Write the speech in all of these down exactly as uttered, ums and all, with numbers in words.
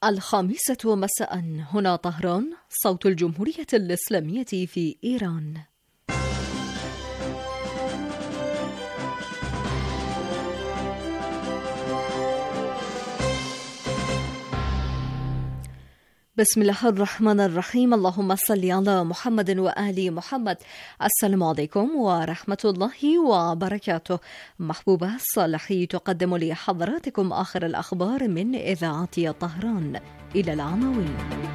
الخامسة مساء، هنا طهران، صوت الجمهورية الإسلامية في إيران. بسم الله الرحمن الرحيم. اللهم صل على محمد وآل محمد. السلام عليكم ورحمة الله وبركاته. محبوبة صالحي تقدم لحضراتكم آخر الأخبار من إذاعة طهران. إلى العناوين.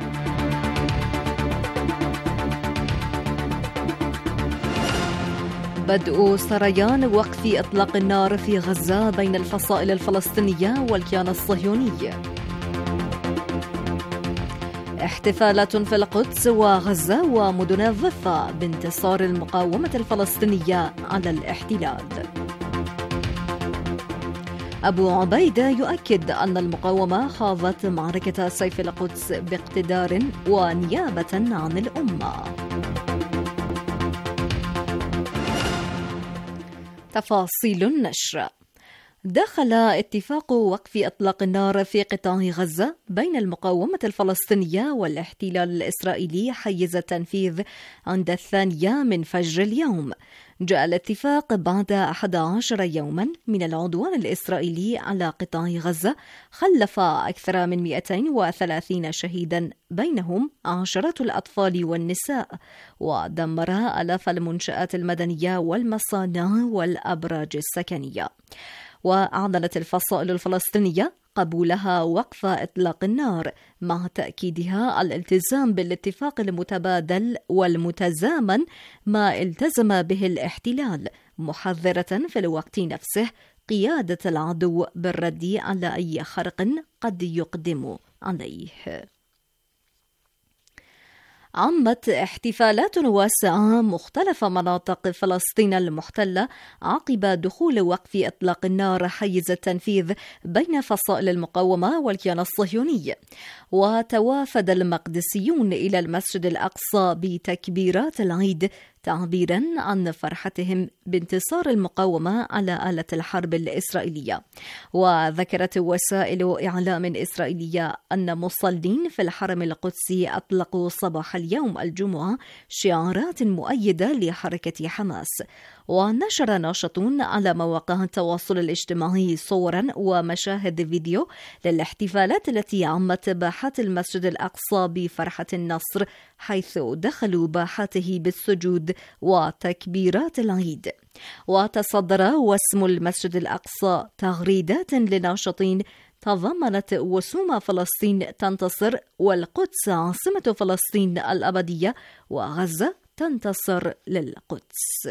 بدء سريان وقف إطلاق النار في غزة بين الفصائل الفلسطينية والكيان الصهيوني. احتفالات في القدس وغزة ومدن الضفة بانتصار المقاومة الفلسطينية على الاحتلال. أبو عبيدة يؤكد أن المقاومة خاضت معركة سيف القدس باقتدار ونيابة عن الأمة. تفاصيل النشر. دخل اتفاق وقف إطلاق النار في قطاع غزة بين المقاومة الفلسطينية والاحتلال الإسرائيلي حيز التنفيذ عند الثانية من فجر اليوم. جاء الاتفاق بعد أحد عشر يوما من العدوان الإسرائيلي على قطاع غزة، خلف أكثر من مئتين وثلاثين شهيدا بينهم عشرة الأطفال والنساء، ودمر آلاف المنشآت المدنية والمصانع والأبراج السكنية. وأعلنت الفصائل الفلسطينية قبولها وقف إطلاق النار، مع تأكيدها الالتزام بالاتفاق المتبادل والمتزامن ما التزم به الاحتلال، محذرة في الوقت نفسه قيادة العدو بالرد على أي خرق قد يقدم عليه. عمت احتفالات واسعة مختلف مناطق فلسطين المحتلة عقب دخول وقف إطلاق النار حيز التنفيذ بين فصائل المقاومة والكيان الصهيوني. وتوافد المقدسيون إلى المسجد الأقصى بتكبيرات العيد تعبيرا عن فرحتهم بانتصار المقاومة على آلة الحرب الإسرائيلية. وذكرت وسائل إعلام إسرائيلية أن مصلين في الحرم القدسي أطلقوا صباح اليوم الجمعة شعارات مؤيدة لحركة حماس. ونشر ناشطون على مواقع التواصل الاجتماعي صورا ومشاهد فيديو للاحتفالات التي عمت باحات المسجد الأقصى بفرحة النصر، حيث دخلوا باحاته بالسجود وتكبيرات العيد. وتصدر واسم المسجد الأقصى تغريدات لناشطين تضمنت وسوم فلسطين تنتصر، والقدس عاصمة فلسطين الأبدية، وغزة تنتصر للقدس.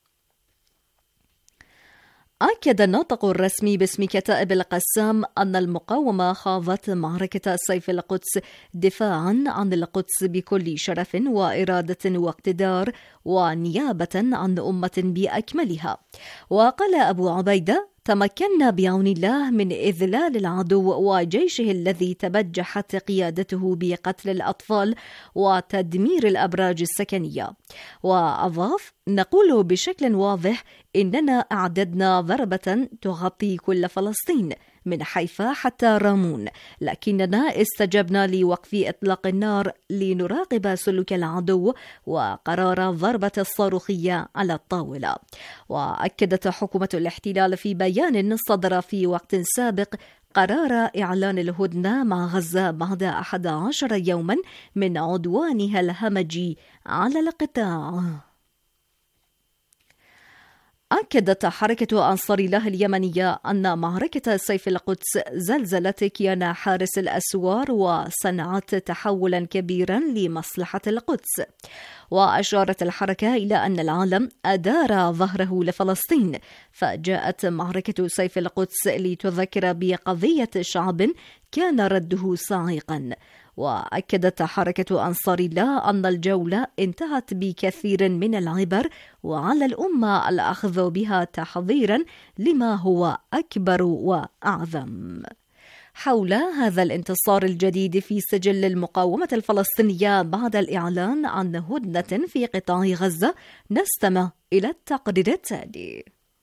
أكد الناطق الرسمي باسم كتائب القسام أن المقاومة خاضت معركة سيف القدس دفاعا عن القدس بكل شرف وإرادة واقتدار ونيابة عن أمة بأكملها. وقال أبو عبيدة: تمكنا بعون الله من إذلال العدو وجيشه الذي تبجحت قيادته بقتل الأطفال وتدمير الأبراج السكنية. وأضاف: نقول بشكل واضح إننا أعددنا ضربة تغطي كل فلسطين من حيفا حتى رامون، لكننا استجبنا لوقف إطلاق النار لنراقب سلوك العدو وقرار الضربة الصاروخية على الطاولة. وأكدت حكومة الاحتلال في بيان صدر في وقت سابق قرار إعلان الهدنة مع غزة بعد أحد عشر يوما من عدوانها الهمجي على القطاع. أكدت حركة أنصار الله اليمنية أن معركة سيف القدس زلزلت كيان حارس الأسوار وصنعت تحولا كبيرا لمصلحة القدس. وأشارت الحركة إلى أن العالم أدار ظهره لفلسطين، فجاءت معركة سيف القدس لتذكر بقضية شعب كان رده صاعقا. وأكدت حركة أنصار الله أن الجولة انتهت بكثير من العبر، وعلى الأمة الأخذ بها تحضيرا لما هو أكبر وأعظم. حول هذا الانتصار الجديد في سجل المقاومة الفلسطينية بعد الإعلان عن هدنة في قطاع غزة، نستمع إلى التقرير التالي.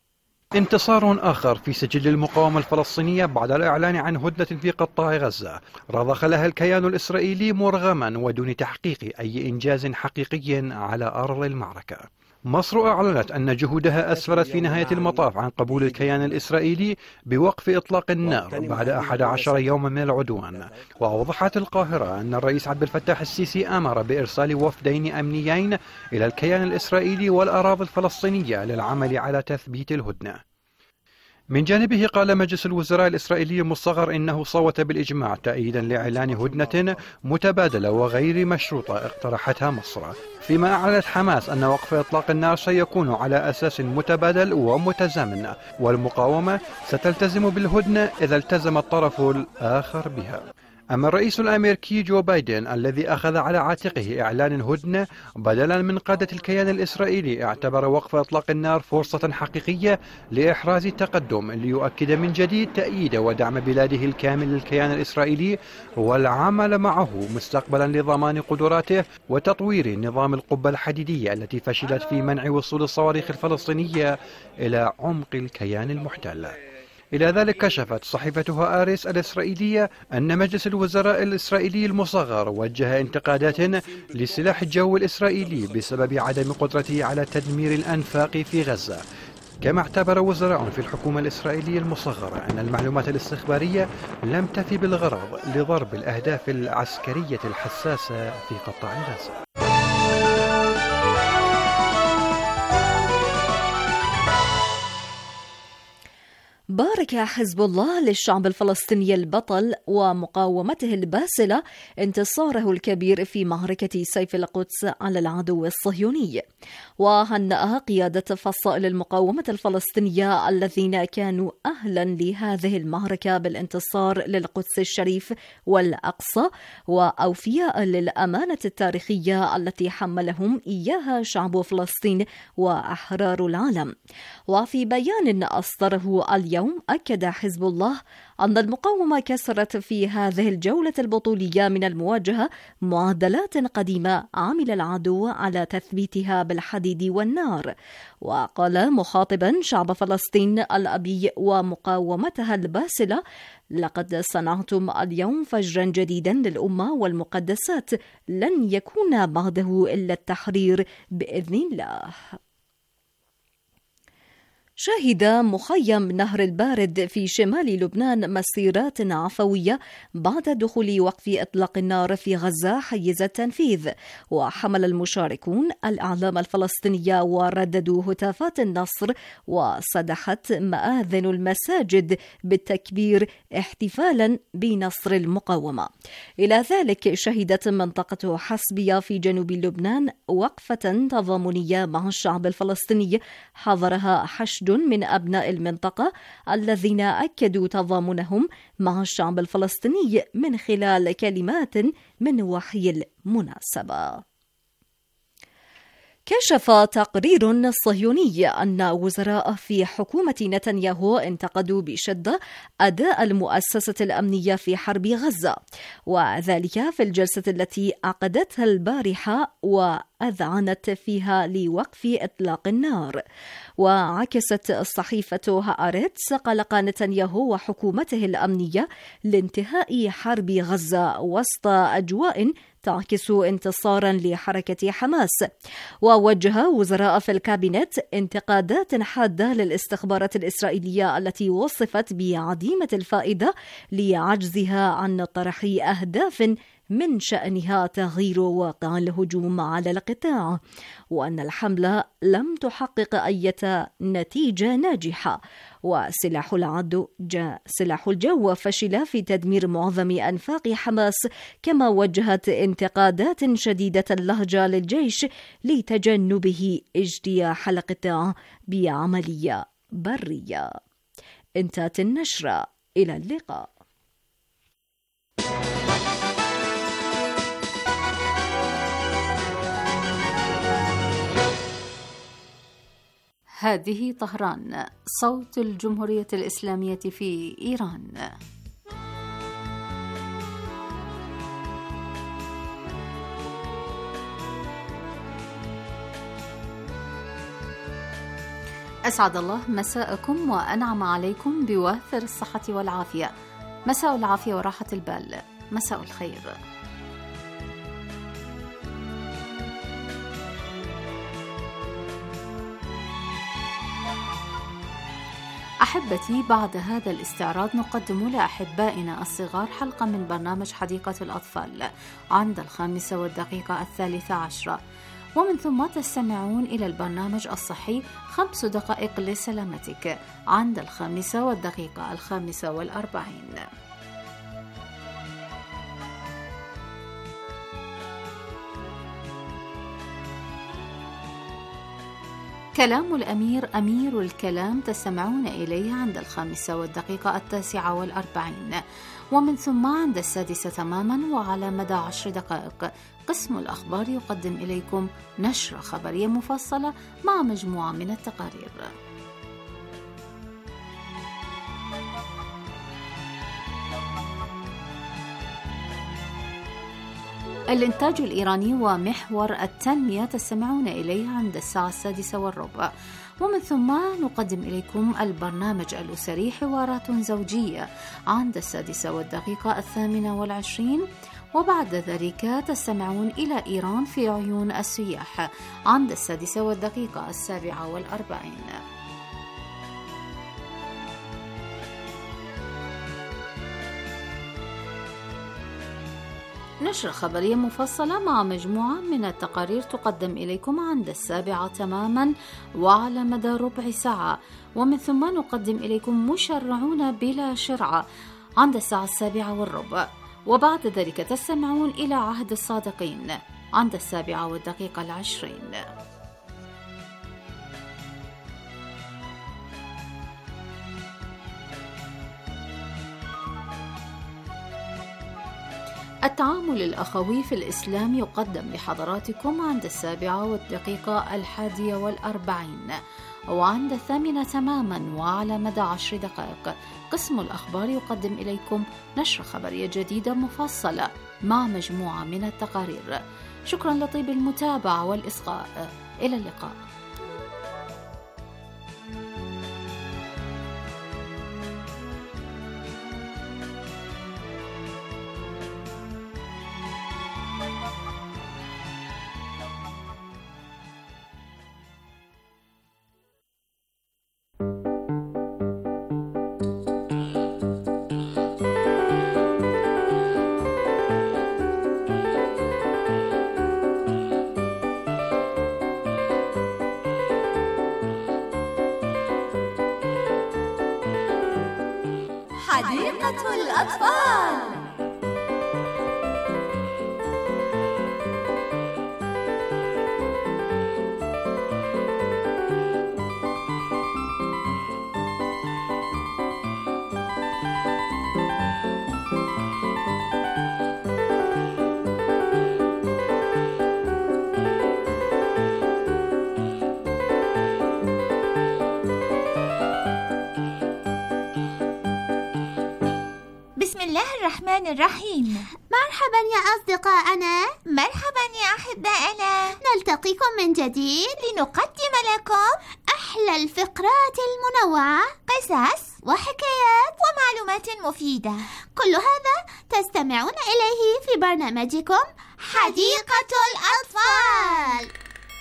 انتصار آخر في سجل المقاومة الفلسطينية بعد الإعلان عن هدنة في قطاع غزة رضخ لها الكيان الإسرائيلي مرغما ودون تحقيق أي إنجاز حقيقي على أرض المعركة. مصر أعلنت أن جهودها أسفرت في نهاية المطاف عن قبول الكيان الإسرائيلي بوقف إطلاق النار بعد أحد عشر يوما من العدوان. وأوضحت القاهرة أن الرئيس عبد الفتاح السيسي أمر بإرسال وفدين أمنيين إلى الكيان الإسرائيلي والأراضي الفلسطينية للعمل على تثبيت الهدنة. من جانبه قال مجلس الوزراء الإسرائيلي المصغر إنه صوت بالإجماع تأييدا لإعلان هدنة متبادلة وغير مشروطة اقترحتها مصر، فيما أعلنت حماس أن وقف إطلاق النار سيكون على أساس متبادل ومتزامن، والمقاومة ستلتزم بالهدنة إذا التزم الطرف الآخر بها. أما الرئيس الأمريكي جو بايدن الذي أخذ على عاتقه إعلان الهدنة بدلا من قادة الكيان الإسرائيلي، اعتبر وقف إطلاق النار فرصة حقيقية لإحراز التقدم ليؤكد من جديد تأييد ودعم بلاده الكامل للكيان الإسرائيلي والعمل معه مستقبلا لضمان قدراته وتطوير نظام القبة الحديدية التي فشلت في منع وصول الصواريخ الفلسطينية إلى عمق الكيان المحتل. إلى ذلك كشفت صحيفة هآرتس الإسرائيلية أن مجلس الوزراء الإسرائيلي المصغر وجه انتقادات لسلاح الجو الإسرائيلي بسبب عدم قدرته على تدمير الأنفاق في غزة. كما اعتبر وزراء في الحكومة الإسرائيلية المصغرة أن المعلومات الاستخبارية لم تفي بالغرض لضرب الأهداف العسكرية الحساسة في قطاع غزة. بارك حزب الله للشعب الفلسطيني البطل ومقاومته الباسلة انتصاره الكبير في معركة سيف القدس على العدو الصهيوني، وهنأ قيادة فصائل المقاومة الفلسطينية الذين كانوا أهلا لهذه المعركة بالانتصار للقدس الشريف والأقصى، وأوفياء للأمانة التاريخية التي حملهم إياها شعب فلسطين وأحرار العالم. وفي بيان أصدره اليوم أكد حزب الله أن المقاومة كسرت في هذه الجولة البطولية من المواجهة معادلات قديمة عمل العدو على تثبيتها بالحديد والنار. وقال مخاطبا شعب فلسطين الأبي ومقاومتها الباسلة: لقد صنعتم اليوم فجرا جديدا للأمة والمقدسات، لن يكون بعده إلا التحرير بإذن الله. شهد مخيم نهر البارد في شمال لبنان مسيرات عفوية بعد دخول وقف إطلاق النار في غزة حيز التنفيذ، وحمل المشاركون الأعلام الفلسطينية ورددوا هتافات النصر، وصدحت مآذن المساجد بالتكبير احتفالا بنصر المقاومة. إلى ذلك شهدت منطقة حسبية في جنوب لبنان وقفة تضامنية مع الشعب الفلسطيني حضرها حشد من أبناء المنطقة الذين أكدوا تضامنهم مع الشعب الفلسطيني من خلال كلمات من وحي المناسبة. كشف تقرير صهيوني أن وزراء في حكومة نتنياهو انتقدوا بشدة أداء المؤسسة الأمنية في حرب غزة، وذلك في الجلسة التي عقدتها البارحة وأذعنت فيها لوقف إطلاق النار. وعكست صحيفة هآرتس قلق نتنياهو وحكومته الأمنية لانتهاء حرب غزة وسط أجواء تعكس انتصارا لحركة حماس. ووجه وزراء في الكابينت انتقادات حادة للاستخبارات الإسرائيلية التي وصفت بعديمة الفائدة لعجزها عن طرح أهداف من شأنها تغيير واقع الهجوم على القطاع، وأن الحملة لم تحقق أي نتيجة ناجحة، وسلاح العدو جاء سلاح الجو فشل في تدمير معظم أنفاق حماس. كما وجهت انتقادات شديدة اللهجة للجيش لتجنبه اجتياح القطاع بعملية برية. انتهت النشرة، إلى اللقاء. هذه طهران، صوت الجمهورية الإسلامية في إيران. أسعد الله مساءكم وأنعم عليكم بوافر الصحة والعافية. مساء العافية وراحة البال، مساء الخير. أحبتي، بعد هذا الاستعراض نقدم لأحبائنا الصغار حلقة من برنامج حديقة الأطفال عند الخامسة والدقيقة الثالثة عشرة، ومن ثم تستمعون إلى البرنامج الصحي خمس دقائق لسلامتك عند الخامسة والدقيقة الخامسة والأربعين. كلام الأمير أمير الكلام تستمعون إليه عند الخامسة والدقيقة التاسعة والأربعين، ومن ثم عند السادسة تماما وعلى مدى عشر دقائق قسم الأخبار يقدم إليكم نشرة خبرية مفصلة مع مجموعة من التقارير. الإنتاج الإيراني ومحور التنمية تستمعون إليه عند الساعة السادسة والربع، ومن ثم نقدم إليكم البرنامج الأسري حوارات زوجية عند السادسة والدقيقة الثامنة والعشرين، وبعد ذلك تستمعون إلى إيران في عيون السياح عند السادسة والدقيقة السابعة والأربعين. نشرة خبرية مفصلة مع مجموعة من التقارير تقدم إليكم عند السابعة تماما وعلى مدى ربع ساعة، ومن ثم نقدم إليكم مشرعون بلا شرعة عند الساعة السابعة والربع، وبعد ذلك تستمعون إلى عهد الصادقين عند السابعة والدقيقة العشرين. التعامل الأخوي في الإسلام يقدم لحضراتكم عند السابعة والدقيقة الحادية والأربعين، وعند الثامنة تماما وعلى مدى عشر دقائق قسم الأخبار يقدم إليكم نشرة خبرية جديدة مفصلة مع مجموعة من التقارير. شكرا لطيب المتابعة والإصغاء، إلى اللقاء. حديقة الأطفال. بسم الله الرحمن الرحيم. مرحبا يا أصدقائنا. مرحبا يا أحبائنا. نلتقيكم من جديد لنقدم لكم أحلى الفقرات المنوعة، قصص وحكايات ومعلومات مفيدة، كل هذا تستمعون إليه في برنامجكم حديقة الأطفال.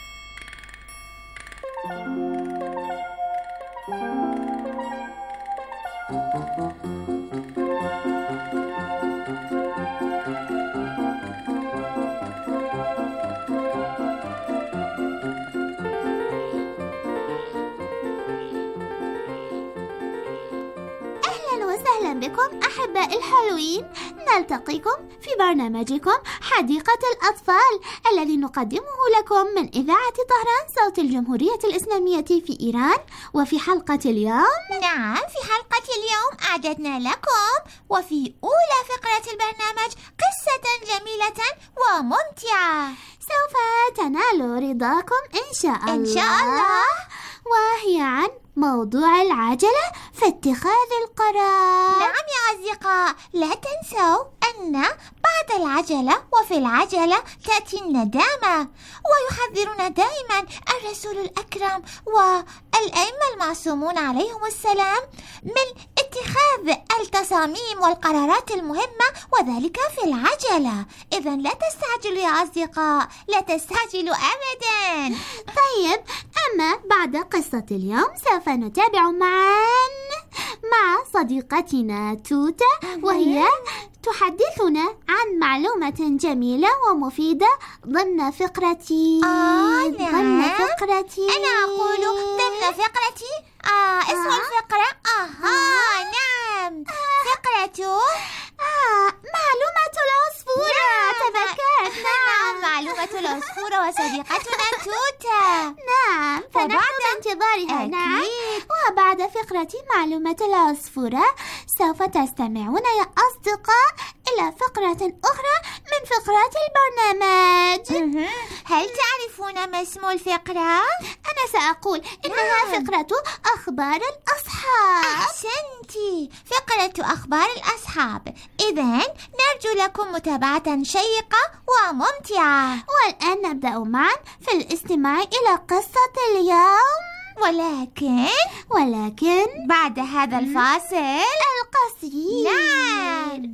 وسهلا بكم أحباء الحلوين. نلتقيكم في برنامجكم حديقة الأطفال الذي نقدمه لكم من إذاعة طهران صوت الجمهورية الإسلامية في إيران. وفي حلقة اليوم نعم في حلقة اليوم أعددنا لكم وفي أولى فقرة البرنامج قصة جميلة وممتعة سوف تنال رضاكم إن شاء الله إن شاء الله، وهي عن موضوع العجلة في اتخاذ القرار. نعم يا أصدقاء، لا تنسوا أن بعض بعد العجلة وفي العجلة تأتي الندامة. ويحذرنا دائما الرسول الأكرم والأئمة المعصومون عليهم السلام من اتخاذ التصاميم والقرارات المهمة، وذلك في العجلة. إذن لا تستعجلوا يا أصدقاء، لا تستعجلوا أبدا. طيب، أما بعد قصة اليوم سوف نتابع معا مع صديقتنا توتة، وهي تحدثنا عن معلومة جميلة ومفيدة ضمن فقرتي. آه نعم. ضمن فقرتي أنا أقول ضمن فقرتي. آه اسم آه. الفقرة. آه. آه نعم. فقرة آه معلومة العصفورة. نعم. تذكرت. نعم، معلومة العصفورة وصديقتنا توتة. نعم، فنحن بانتظارها. نعم. وبعد فقرة معلومة العصفورة سوف تستمعون يا أصدقاء إلى فقرة أخرى من فقرات البرنامج. هل تعرفون ما اسم الفقرة؟ أنا سأقول إنها نعم. فقرة أخبار الأصحاب. أحسنتي، فقرة أخبار الأصحاب. إذن نرجو لكم متابعة شيقة وممتعة. والآن نبدأ معا في الاستماع إلى قصة اليوم، ولكن ولكن بعد هذا الفاصل القصير. نعم.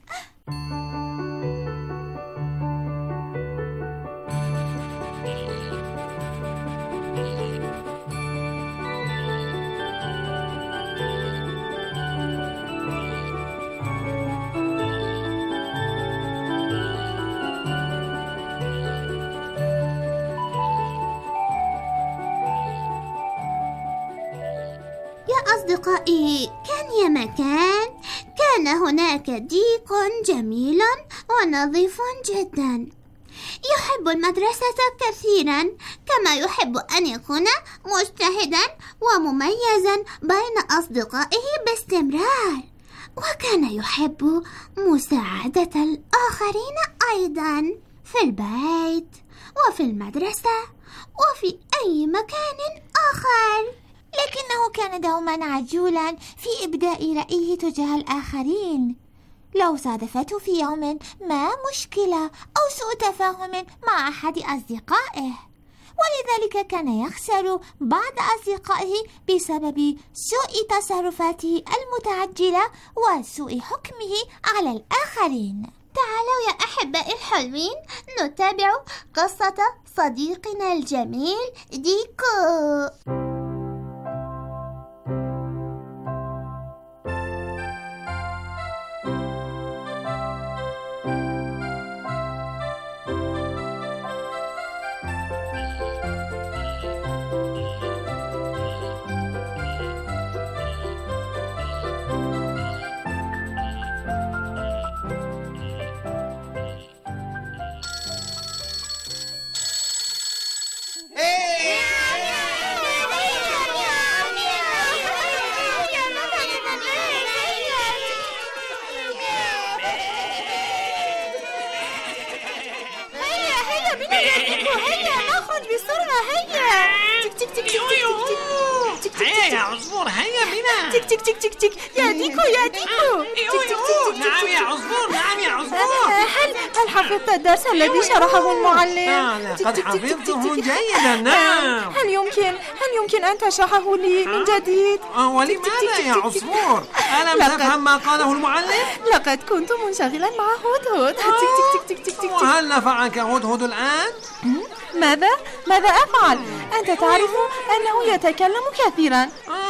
أصدقائي، كان يا مكان كان هناك ديك جميل ونظيف جدا، يحب المدرسة كثيرا، كما يحب أن يكون مجتهدا ومميزا بين أصدقائه باستمرار، وكان يحب مساعدة الآخرين أيضا في البيت وفي المدرسة وفي أي مكان آخر. لكنه كان دوما عجولا في إبداء رأيه تجاه الآخرين. لو صادفته في يوم ما مشكلة أو سوء تفاهم مع أحد أصدقائه، ولذلك كان يخسر بعض أصدقائه بسبب سوء تصرفاته المتعجلة وسوء حكمه على الآخرين. تعالوا يا أحبائي الحلوين نتابع قصة صديقنا الجميل ديكو. هيا يا عصفور، هيا بنا. تك تك تك تك تك يا ديكو يا ديكو. نعم يا عصفور، نعم يا عصفور. هل هل حفظت الدرس الذي شرحه المعلم؟ آه قد حفظته جيدا. نعم. هل يمكن هل يمكن أن تشرحه لي من جديد؟ ولماذا يا عصفور؟ ألم تفهم ما قاله المعلم؟ لقد كنت منشغلا مع هدهد. تك تك تك تك تك. وهل نفعك هدهد الآن؟ ماذا؟ ماذا أفعل؟ أنت تعرف أنه يتكلم كثيرا.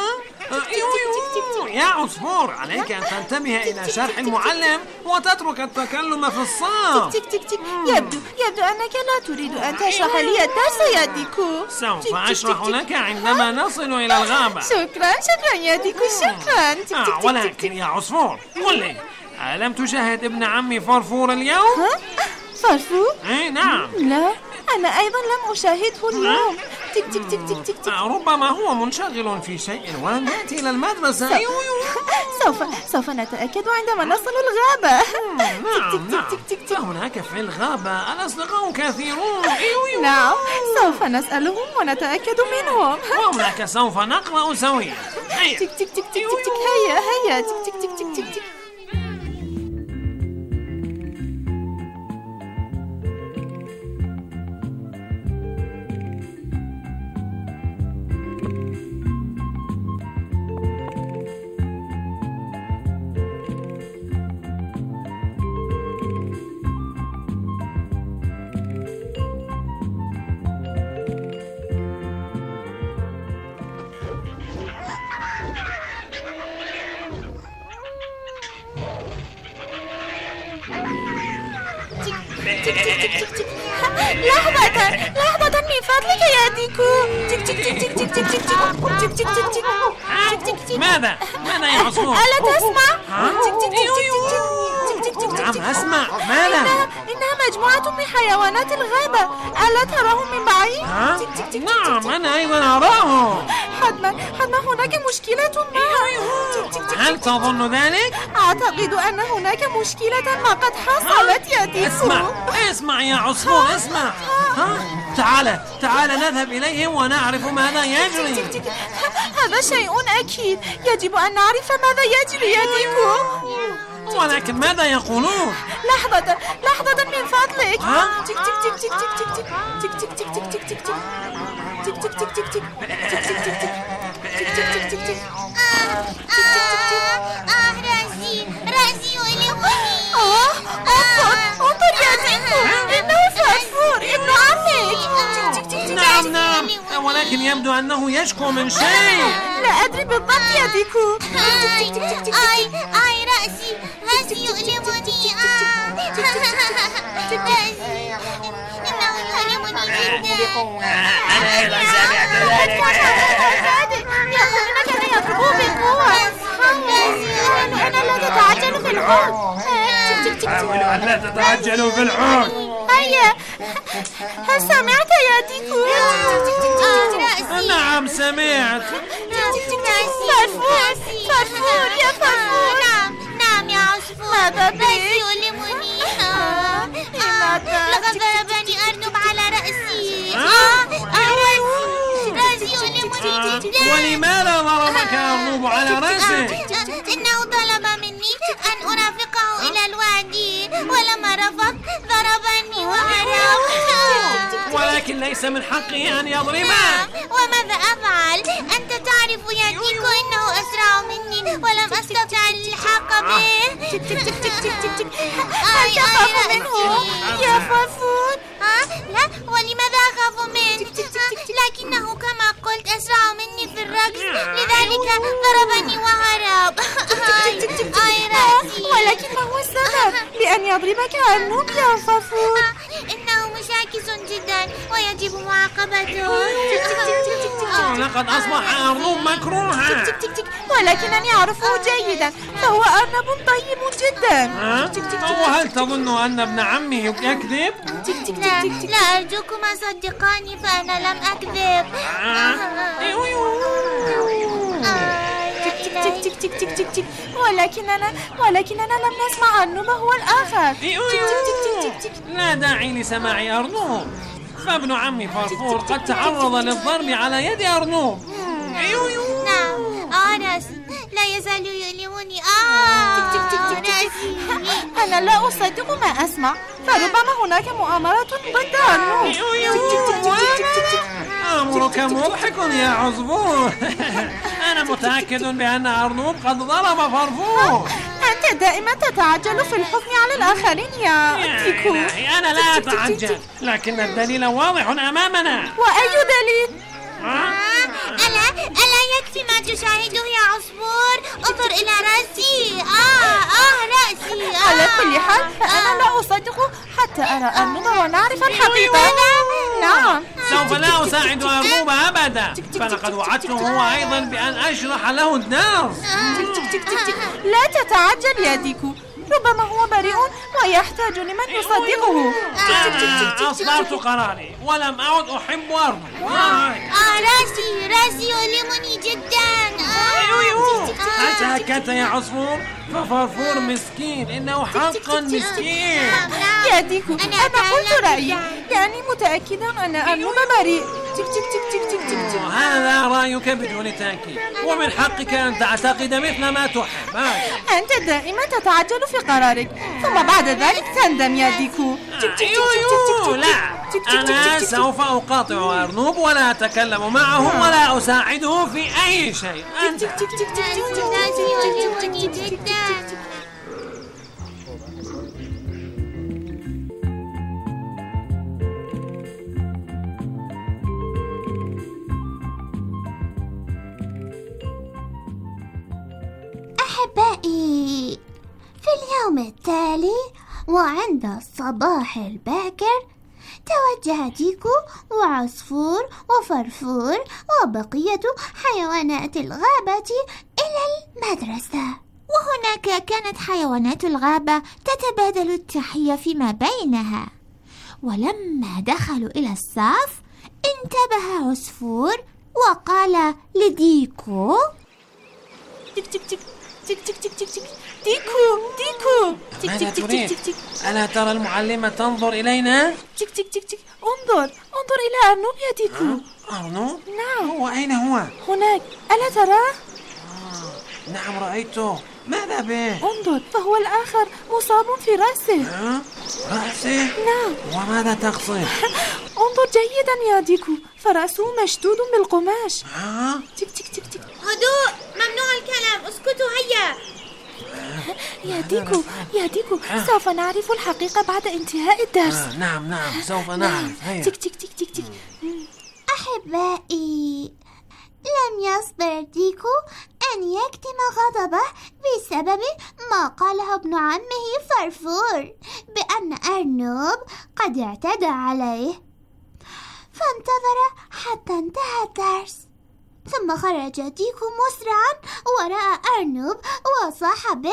يا عصفور، عليك أن تنتبه إلى شرح المعلم وتترك التكلم في الصف. تك تك تك. يبدو يبدو أنك لا تريد أن تشرح لي الدرس يا ديكو. سوف أشرح لك عندما نصل إلى الغابة. شكرا شكرا يا ديكو، شكرا. ولكن يا عصفور، قل لي، ألم تشاهد ابن عمي فرفور اليوم؟ ها؟ فرفور؟ إيه نعم. لا، أنا أيضا لم أشاهده اليوم. تك تك تك تك تك تك. ربما هو منشغل في شيء ولم يأتي إلى المدرسة. سوف سوف نتأكد عندما نصل الغابة. نعم نعم، فهناك في الغابة الأصدقاء كثيرون. نعم، سوف نسألهم ونتأكد منهم. وهناك سوف نقرأ سويا. تك تك تك تك تك. هيا هيا. تك تك تك تك تك تك. لحظة لحظة من فضلك يا ديكو. ماذا؟ ماذا يا عصفور؟ ألا تسمع؟ نعم أسمع. ماذا؟ إنها مجموعة من حيوانات الغابة. ألا تراهم من بعيد؟ نعم أنا أيضا أراهم. حتما حتما هناك مشكلة ما. هل تظن ذلك؟ أعتقد أن هناك مشكلة ما قد حصلت يا ديكو. اسمع اسمع يا عصفور اسمع. ها؟ تعال تعال نذهب إليهم ونعرف ماذا يجري. هذا شيء أكيد. يجب أن نعرف ماذا يجري يا ديكو. ولكن ماذا يقولون؟ لحظة لحظة من فضلك. ها؟ تك تك تك تك تك تك تك تك تك تك تك تك تك تك تك تك آه رأسي رأسي يؤلمني. آه انظر انظر يا ديكو. إنه فرفور ابن عمك. نعم نعم ولكن يبدو أنه يشكو من شيء. لا أدري بالضبط يا ديكو. آي آي رأسي رأسي يؤلمني. رأسي إنه يؤلمني جدا. أنا أيضا سمعت ذلك. يأخذونك ليضربوا بالقوة. أنا لا تتعجل في العود. حاولوا أن لا تتعجلوا في العود. هيا هل سمعت يا ديكو؟ نعم سمعت. فرفور فرفور يا فرفور. نعم نعم يا عصفور. ماذا بك؟ رأسي يؤلمني. لقد ضربني أرنب على رأسي. رأسي يؤلمني جدا. ولماذا ضربك أرنب على رأسك؟ إنه طلب مني أن أرافقه إلى الوادي ولما رفض ضربني وهرب. ولكن ليس من حقه أن يضربك. وماذا أفعل؟ أنت تعرف يا ديكو إنه أسرع مني ولم أستطع الالحاق به. هل تخاف منه يا فرفور؟ لا ولماذا أخاف منه؟ لكنه كما قلت أسرع مني في الركض لذلك ضربني وهرب. آي رأسي. ولكن ما هو السبب لأن يضربك أرنب يا فرفور؟ إنه مشاكس جدا ويجب معاقبته. لقد أصبح أرنب مكروها. ولكنني أعرفه جيدا فهو أرنب طيب جدا. وهل تظن أن ابن عمي يكذب؟ لا, لا أرجوكما صدقاني فأنا لم أكذب. تك تك تك تك تك تك ولكننا ولكننا لم نسمع أرنب هو الآخر. لا داعي لسماع أرنب فابن عمي فرفور قد تعرض للضرب على يد أرنب. نعم آه راسي لا يزال يؤلمني. آه راسي. أنا لا أصدق ما أسمع فربما هناك مؤامرة ضد أرنب. أمرك مضحك يا عصفور. أنا متأكد بأن أرنب قد ضرب فرفور. أنت دائما تتعجل في الحكم على الآخرين يا ديكو. أنا لا أتعجل لكن الدليل واضح أمامنا. وأي دليل؟ ألا ألا يكفي ما تشاهده يا عصفور. انظر إلى رأسي. آه آه رأسي. آه. على كل حال فأنا لا أصدق حتى أرى أرنب ونعرف الحقيقة. نعم سوف لا أساعد أرنب أبدا فلقد وعدته هو أيضا بأن أشرح له الدرس. لا تتعجل يا ديكو ربما هو بريء ويحتاج لمن يصدقه. أنا أصدرت قراري ولم أعد أحب أرنب. آه راسي راسي يؤلمني جدا. هل تأكدت يا عصفور؟ ففرفور مسكين إنه حقا مسكين. يا ديكو أنا قلت رأيي يعني متأكدا أن أرنب بريء. هذا رأيك بدون تأكيد ومن حقك أن تعتقد مثل ما تحب. أنت دائما تتعجل في قرارك ثم بعد ذلك تندم يا ديكو. لا أنا سوف أقاطع أرنب ولا أتكلم معه ولا أساعده في أي شيء. أنت راسي يؤلمني جدا. أحبائي في اليوم التالي وعند الصباح الباكر توجه ديكو وعصفور وفرفور وبقية حيوانات الغابة إلى المدرسة. وهناك كانت حيوانات الغابة تتبادل التحية فيما بينها. ولما دخلوا إلى الصف انتبه عصفور وقال لديكو: تك تك تك تك تك تك تك تك ديكو ديكو تك ماذا تك تك تريد؟ تك تك ألا ترى المعلمة تنظر إلينا؟ تك تك تك تك انظر انظر إلى أرنوب يا ديكو. أرنوب؟ نعم. هو أين هو؟ هناك، ألا تراه؟ آه. نعم رأيته. ماذا به؟ انظر، فهو الآخر مصاب في رأسه. ها؟ رأسه؟ نعم. وماذا تقصد؟ انظر جيدا يا ديكو، فرأسه مشدود بالقماش. ها؟ تك تك تك تك. هدوء، ممنوع الكلام، اسكتوا هيا. يا ديكو يا ديكو سوف نعرف الحقيقة بعد انتهاء الدرس. آه. نعم نعم سوف نعرف. هيا. تك تك تك تك تك. أحبائي، لم يصبر ديكو أن يكتم غضبه بسبب ما قاله ابن عمه فرفور بأن أرنوب قد اعتدى عليه، فانتظر حتى انتهى الدرس، ثم خرج ديكو مسرعا ورأى أرنوب وصاح به: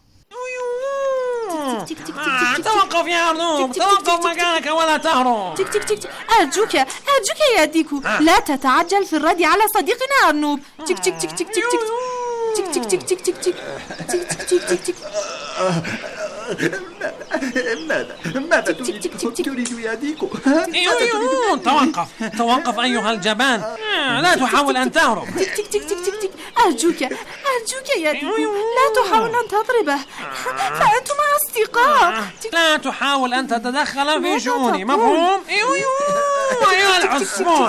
آه. توقف يا أرنوب، توقف مكانك ولا تهرب. تك تك تك. أرجوك أرجوك يا ديكو، لا تتعجل في الرد على صديقنا أرنوب. تك تك تك تك تك تك تك تك تك تك تك تك تك تك تك. ماذا ماذا تريد تريد يا ديكو؟ ايوه توقف توقف أيها الجبان، لا تحاول أن تهرب. تك تك تك تك تك تك. أرجوك أرجوك يا ديكو، لا تحاول أن تضربه، فأنتم أصدقاء. لا تحاول أن تتدخل في شؤوني، مفهوم؟ ايوه أيها العصفور.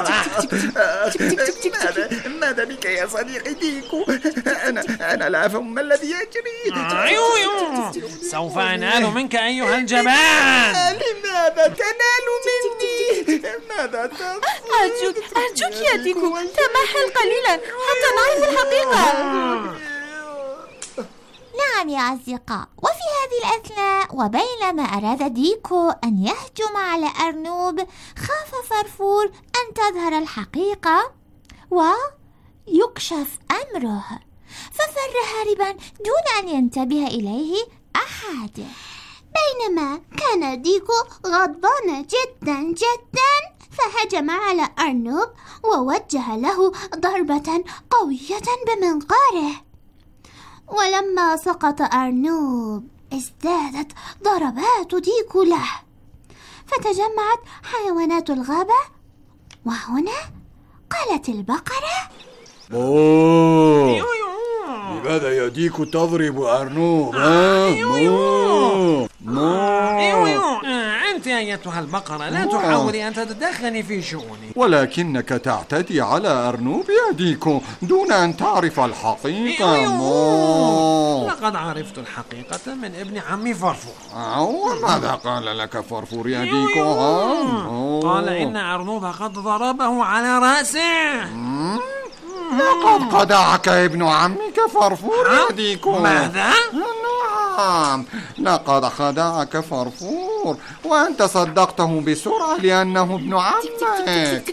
ماذا ماذا بك يا صديقي ديكو؟ أنا أنا لا أفهم ما الذي يجري. ايوه سوف أنال منك أيها الجبان. لماذا تنال مني؟ ماذا تفعل؟ أرجوك أرجوك يا ديكو، تمهل قليلا حتى نعرف الحقيقة. نعم يا أصدقاء، وفي هذه الأثناء وبينما أراد ديكو أن يهجم على أرنوب، خاف فرفور أن تظهر الحقيقة ويكشف أمره، ففر هاربا دون أن ينتبه إليه أحد. بينما كان ديكو غضبان جدا جدا، فهجم على أرنوب ووجه له ضربة قوية بمنقاره. ولما سقط أرنوب ازدادت ضربات ديكو له، فتجمعت حيوانات الغابة، وهنا قالت البقرة: أوه، لماذا يا ديكو تضرب أرنوب؟ مو مو أنت أيتها البقرة لا تحاولي أن تتدخلي في شؤوني، ولكنك تعتدي على أرنوب يا ديكو دون أن تعرف الحقيقة. مو لقد عرفت الحقيقة من ابن عمي فرفور. وماذا قال لك فرفور يا ديكو؟ قال إن أرنوب قد ضربه على رأسه. لقد خدعك ابن عمك فرفور يا ديكو. ماذا؟ نعم، لقد خدعك فرفور وأنت صدقته بسرعة لأنه ابن عمك.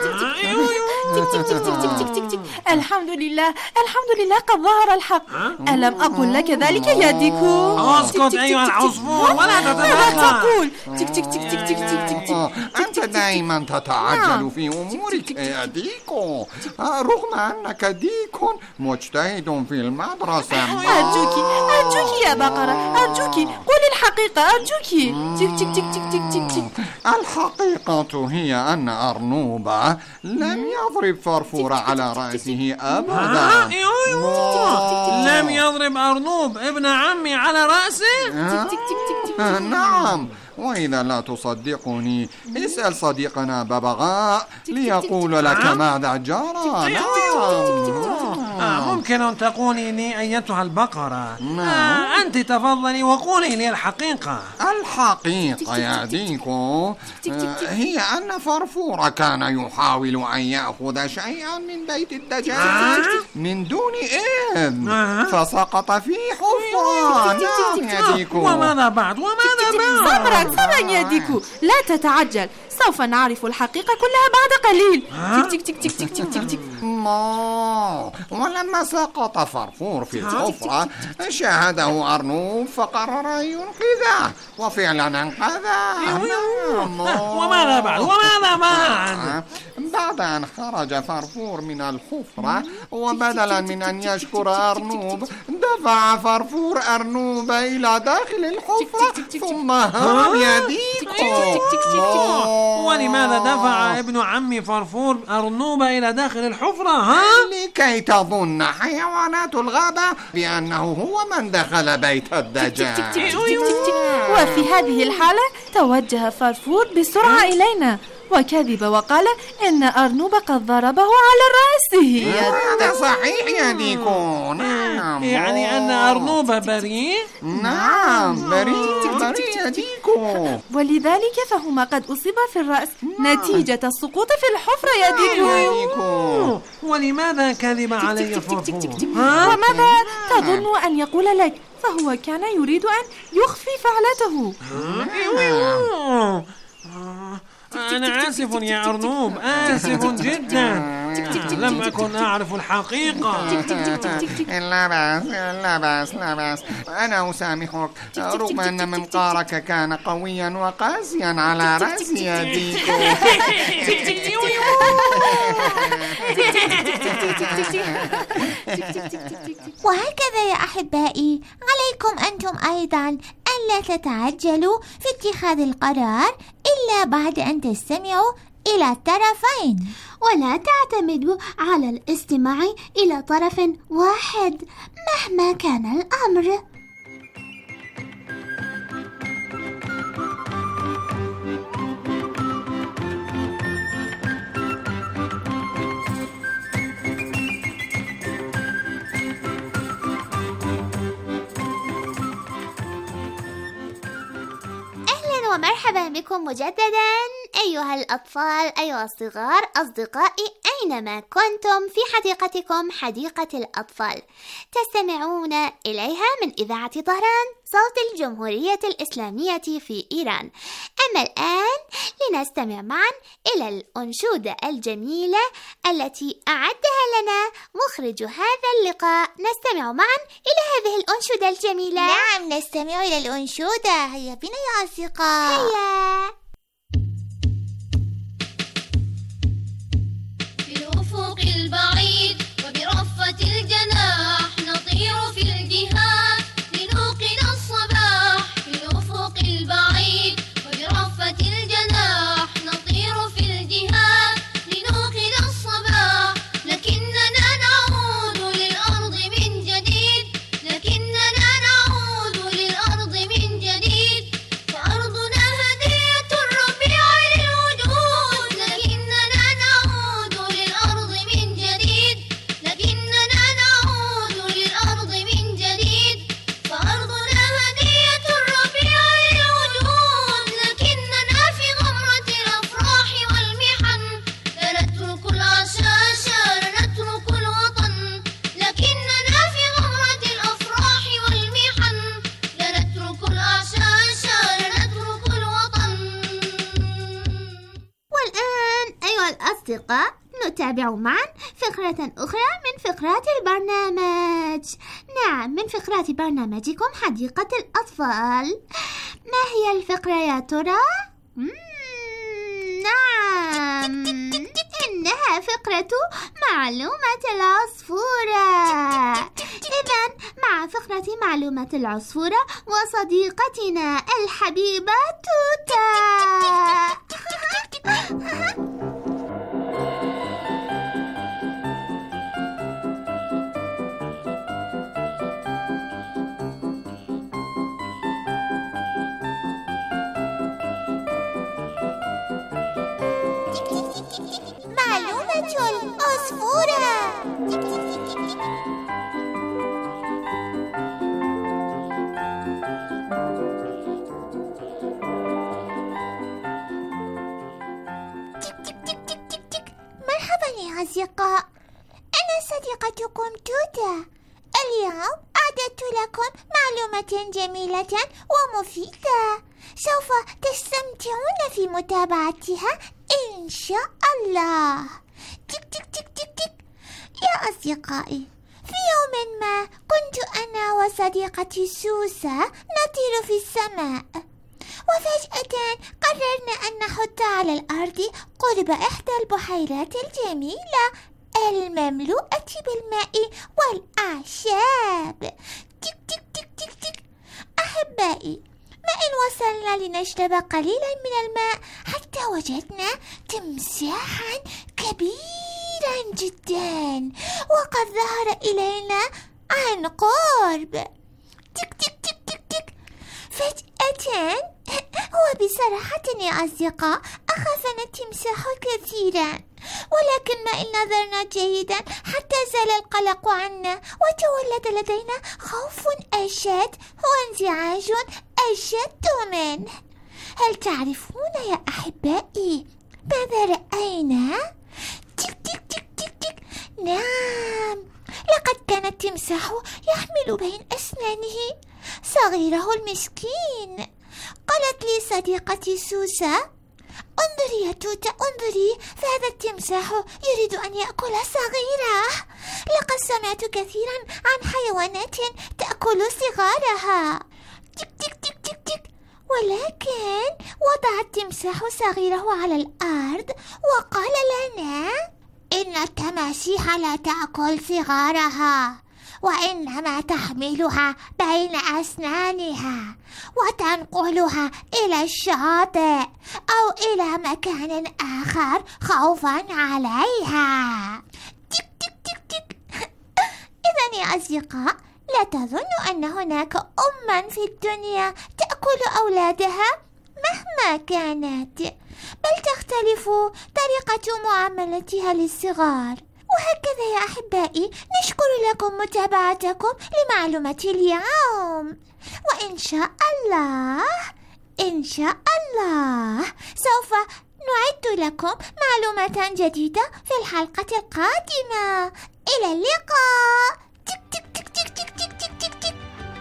الحمد لله الحمد لله قد ظهر الحق. ألم أقل لك ذلك يا ديكو؟ اسكت أيها العصفور ولا ماذا تتدخل. تقول؟ تك تك تك تك تك تك تك. أنت دائما تتعجل في أمورك يا ديكو، رغم أنك ديكو مجتهد في المدرسة. أرجوك أرجوك يا بقرة، أرجوك قولي الحقيقة، أرجوك. تك تك تك تك تك تك تك. الحقيقة هي أن أرنوب لم يضرب فرفور على رأسه أبدا. لم يضرب أرنوب ابن عمي على رأسه؟ نعم، وإذا لا تصدقني اسأل صديقنا ببغاء ليقول لك ماذا جرى. ممكن أن تقولي لي أيتها البقرة؟ آه أنت تفضلي وقولي لي الحقيقة. الحقيقة يا ديكو هي أن فرفور كان يحاول أن يأخذ شيئا من بيت الدجاج من دون إذن، فسقط في حفرة آه نعم يا ديكو. وماذا بعد وماذا بعد؟ صبرا صبرا يا ديكو، لا تتعجل، سوف نعرف الحقيقة كلها بعد قليل. تك تك تك تك تك تك تك. الله. ولما سقط فرفور في الحفرة شاهده أرنوب فقرر أن ينقذه، وفعلا انقذه. وماذا بعد وماذا بعد؟ بعد أن خرج فرفور من الحفرة، وبدلا من أن يشكر أرنوب دفع فرفور أرنوب إلى داخل الحفرة ثم هرب يا ديكو. ولماذا دفع ابن عم فرفور أرنوب إلى داخل الحفرة؟ ها؟ لكي تظن حيوانات الغابة بأنه هو من دخل بيت الدجاج. وفي هذه الحالة توجه فرفور بسرعة إلينا وكذب وقال إن أرنوب قد ضربه على رأسه. هذا صحيح يا ديكو. نعم. يعني أن أرنوب بريء؟ نعم بريء بريء يا ديكو. ولذلك فهما قد أصيب في الرأس نتيجة السقوط في الحفرة يا ديكو. ولماذا كذب علي فرفور؟ وماذا تظن أن يقول لك؟ فهو كان يريد أن يخفي فعلته. أنا آسف يا أرنوب، آسف جدا، لم أكن أعرف الحقيقة. لا بأس لا بأس لا بأس، أنا أسامحك رغم أن منقارك كان قويا وقاسيا على رأسي يا ديكو. وهكذا يا أحبائي، عليكم أنتم أيضا ألا تتعجلوا في اتخاذ القرار إلا بعد أن تستمعوا إلى الطرفين، ولا تعتمدوا على الاستماع إلى طرف واحد مهما كان الأمر. ومرحبا بكم مجددا أيها الأطفال، أيها الصغار، أصدقائي أينما كنتم في حديقتكم حديقة الأطفال تستمعون إليها من إذاعة طهران صوت الجمهورية الإسلامية في إيران. أما الآن لنستمع معا إلى الأنشودة الجميلة التي أعدها لنا مخرج هذا اللقاء. نستمع معا إلى هذه الأنشودة الجميلة. نعم نستمع إلى الأنشودة، هيا بنا يا أصدقاء. هيا. في الأفق البعيد وبرفة الجناح نطير في الجهاد لنوقد الصباح. في الأفق البعيد وبرفة الجناح نطير في الجهاد لنوقد الصباح. لكننا نعود للأرض من جديد، لكننا نعود للأرض من جديد، فأرضنا هدية الربيع للوجود. لكننا نعود للأرض من جديد، لكننا نعود للأرض من جديد، فأرضنا هدية الربيع للوجود. لكننا في غمرة الأفراح والمحن لا نترك العشاش لا نترك الوطن. لكننا في غمرة الأفراح والمحن لا نترك العشاش لا نترك الوطن. والآن أيها الأصدقاء نتابع معا فقرة أخرى من فقرات البرنامج. نعم، من فقرات برنامجكم حديقة الأطفال. ما هي الفقرة يا ترى؟ نعم، إنها فقرة معلومة العصفورة. إذن مع فقرة معلومة العصفورة وصديقتنا الحبيبة توتا. معلومة العصفورة. مرحبا يا أصدقاء، أنا صديقتكم توتا. اليوم أعددت لكم معلومة جميلة ومفيدة، سوف تستمتعون في متابعتها إن شاء الله. تك تك تك تك تك. يا أصدقائي، في يوم ما كنت أنا وصديقتي سوسة نطير في السماء، وفجأة قررنا أن نحط على الأرض قرب إحدى البحيرات الجميلة المملوءة بالماء والأعشاب. تك تك تك تك تك. أحبائي، ما إن وصلنا لنشرب قليلا من الماء حتى وجدنا تمساحا كبيرا جدا وقد ظهر إلينا عن قرب. تك تك تك تك تك. فجأة وبصراحة يا أصدقاء أخافنا التمساح كثيرا، ولكن ما إن نظرنا جيدا حتى زال القلق عنا وتولد لدينا خوف أشد وانزعاج أشد منه. هل تعرفون يا أحبائي ماذا رأينا؟ تك تك تك تك تك. نعم، لقد كان التمساح يحمل بين أسنانه صغيره المسكين. قالت لي صديقتي سوسة: انظري يا توتة، انظري، فهذا التمساح يريد أن يأكل صغيره. لقد سمعت كثيرا عن حيوانات تأكل صغارها. تك تك تك تك تك. ولكن وضع التمساح صغيره على الأرض وقال لنا: إن التماسيح لا تأكل صغارها، وإنما تحملها بين أسنانها وتنقلها إلى الشاطئ أو إلى مكان آخر خوفا عليها. تك تك تك تك. إذن يا أصدقاء، لا تظن أن هناك أما في الدنيا تأكل أولادها مهما كانت، بل تختلف طريقة معاملتها للصغار. وهكذا يا أحبائي، نشكر لكم متابعتكم لمعلومة اليوم، وإن شاء الله إن شاء الله سوف نعد لكم معلومة جديدة في الحلقة القادمة. إلى اللقاء. تك تك تك تك تك تك تك تك تك.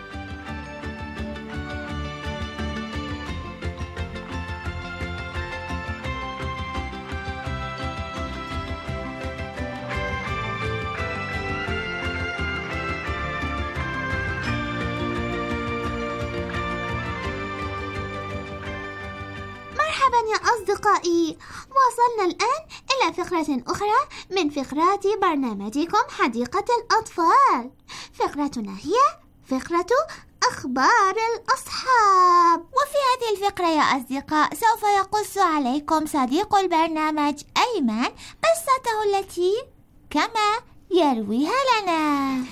مرحبا يا أصدقائي، وصلنا الآن إلى فقرة أخرى من فقرات برنامجكم حديقة الأطفال. فقرتنا هي فقرة أخبار الأصحاب. وفي هذه الفقرة يا أصدقاء سوف يقص عليكم صديق البرنامج أيمن قصته التي كما يرويها لنا.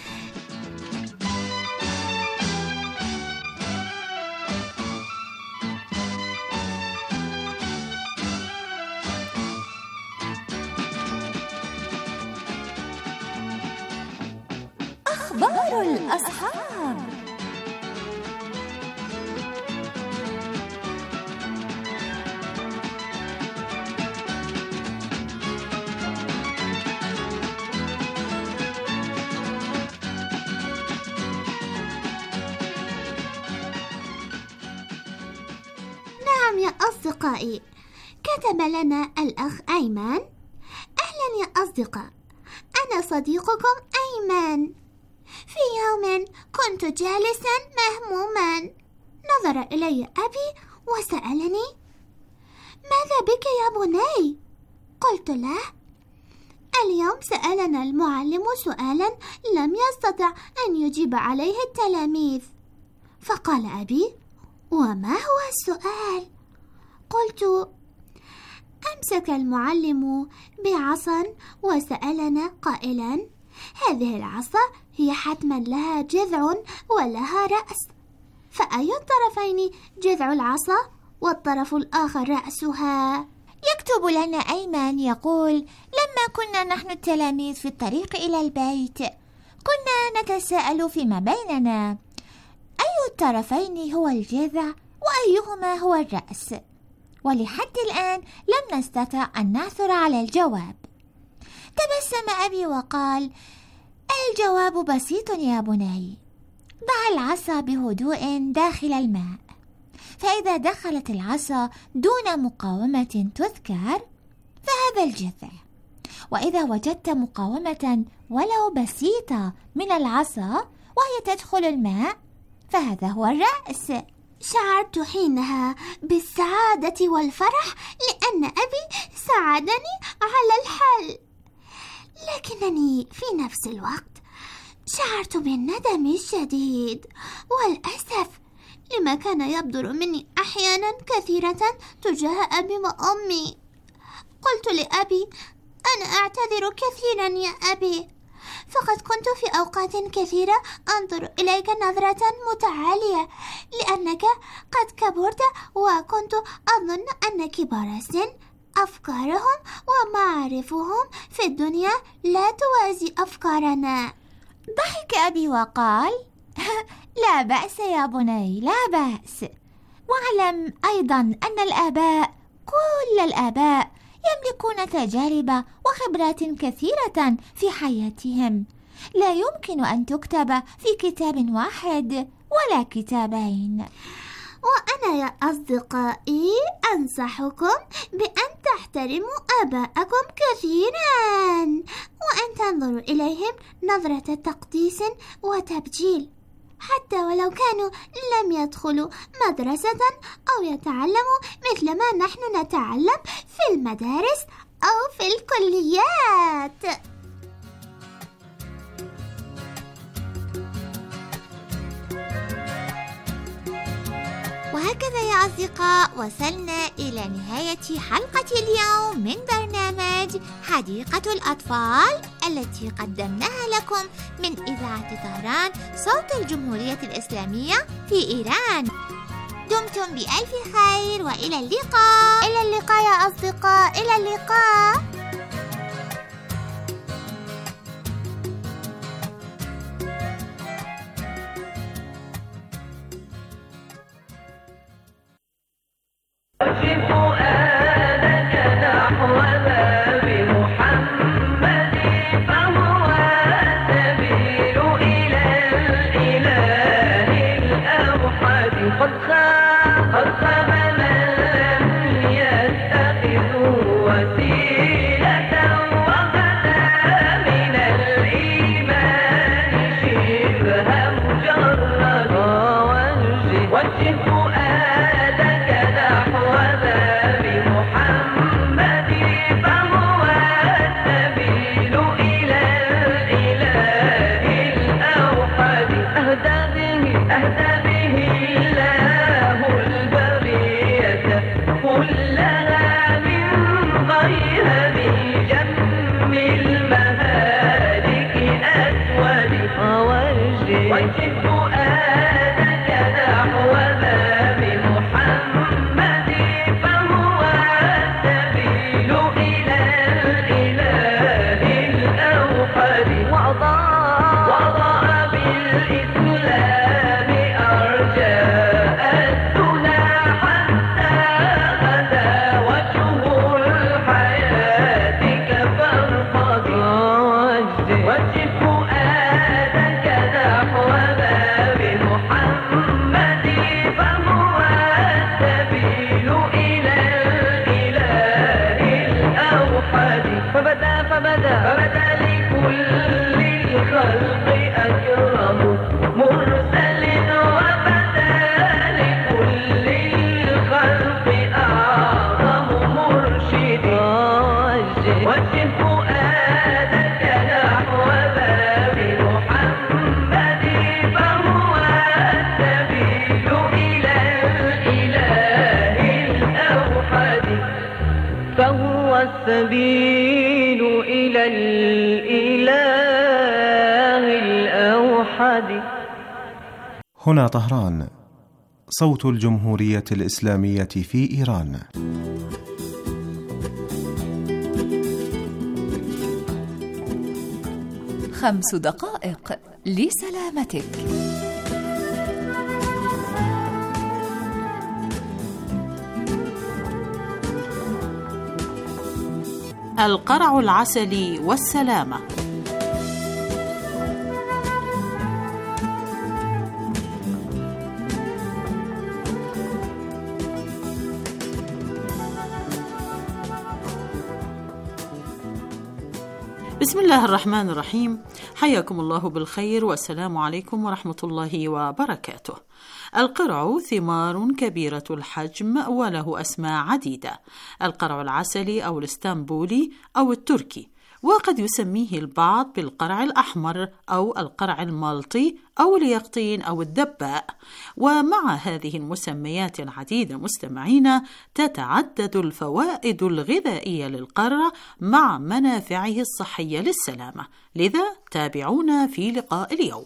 أخبار الأصحاب. نعم يا أصدقائي، كتب لنا الأخ أيمن: أهلا يا أصدقاء، أنا صديقكم أيمن. في يوم كنت جالسا مهموما، نظر إلي أبي وسألني: ماذا بك يا بني؟ قلت له: اليوم سألنا المعلم سؤالا لم يستطع أن يجيب عليه التلاميذ. فقال أبي: وما هو السؤال؟ قلت: أمسك المعلم بعصا وسألنا قائلا: هذه العصا هي حتما لها جذع ولها رأس، فأي الطرفين جذع العصا والطرف الآخر رأسها؟ يكتب لنا أيمن يقول: لما كنا نحن التلاميذ في الطريق إلى البيت كنا نتساءل فيما بيننا أي الطرفين هو الجذع وأيهما هو الرأس، ولحد الآن لم نستطع أن نعثر على الجواب. تبسم أبي وقال: الجواب بسيط يا بني، ضع العصا بهدوء داخل الماء، فإذا دخلت العصا دون مقاومة تذكر فهذا الجذع، وإذا وجدت مقاومة ولو بسيطة من العصا وهي تدخل الماء فهذا هو الرأس. شعرت حينها بالسعادة والفرح لأن أبي ساعدني على الحل، لكنني في نفس الوقت شعرت بالندم الشديد والأسف لما كان يبدر مني أحيانا كثيرة تجاه أبي وأمي. قلت لأبي: أنا أعتذر كثيرا يا أبي، فقد كنت في أوقات كثيرة أنظر إليك نظرة متعالية لأنك قد كبرت، وكنت أظن أن كبار السن أفكارهم ومعارفهم في الدنيا لا توازي أفكارنا. ضحك أبي وقال: لا بأس يا بني، لا بأس. واعلم أيضا أن الآباء، كل الآباء، يملكون تجارب وخبرات كثيرة في حياتهم لا يمكن أن تكتب في كتاب واحد ولا كتابين. وأنا يا أصدقائي أنصحكم بأن تحترموا آباءكم كثيرا، وأن تنظروا إليهم نظرة تقديس وتبجيل، حتى ولو كانوا لم يدخلوا مدرسة أو يتعلموا مثل ما نحن نتعلم في المدارس أو في الكليات. وهكذا يا أصدقاء وصلنا إلى نهاية حلقة اليوم من برنامج حديقة الأطفال التي قدمناها لكم من إذاعة طهران صوت الجمهورية الإسلامية في إيران. دمتم بألف خير وإلى اللقاء. إلى اللقاء يا أصدقاء، إلى اللقاء. السبيل إلى الإله الأوحد. هنا طهران، صوت الجمهورية الإسلامية في إيران. خمس دقائق لسلامتك. القرع العسلي والسلامة. بسم الله الرحمن الرحيم. حياكم الله بالخير والسلام عليكم ورحمة الله وبركاته. القرع ثمار كبيرة الحجم وله أسماء عديدة: القرع العسلي أو الاسطنبولي أو التركي، وقد يسميه البعض بالقرع الأحمر أو القرع المالطي أو اليقطين أو الدباء. ومع هذه المسميات العديدة مستمعين تتعدد الفوائد الغذائية للقرع مع منافعه الصحية للسلامة، لذا تابعونا في لقاء اليوم.